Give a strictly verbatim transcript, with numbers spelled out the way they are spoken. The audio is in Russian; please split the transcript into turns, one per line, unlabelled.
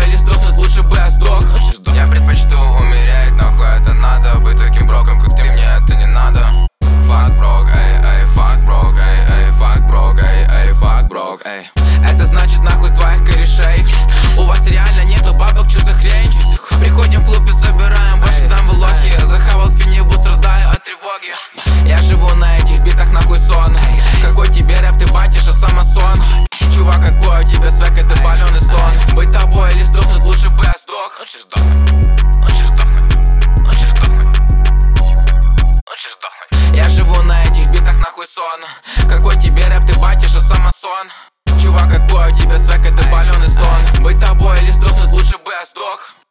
тобой или сдохнуть, лучше бы я сдох. Я предпочту умереть, нахуй это надо. Быть таким броком, как ты, мне это не надо. Fuck брок, эй, эй, fuck брок, эй, эй, fuck брок, эй, эй, fuck брок, эй. Это значит нахуй твоих корешей. У вас реально нету бабок, чё за хрень? Приходим в клуб и забираем ваши там в лохи. Захавал финибу, страдаю от тревоги. Я живу на этих битах, нахуй сон. Какой тебе рэп, ты батишь, а самосон. Чувак, какой у тебя свек, это палёный слон. Быть тобой или сдохнуть, лучше бы я сдох. Лучше сдохнуть, лучше сдохнуть, лучше сдохнуть, лучше сдохнуть. Я живу на этих битах, нахуй сон. Какой тебе рэп, ты батишь, а самосон. Чувак, какой у тебя свек, это палёный слон. Быть тобой или сдохнуть, лучше бы я сдох.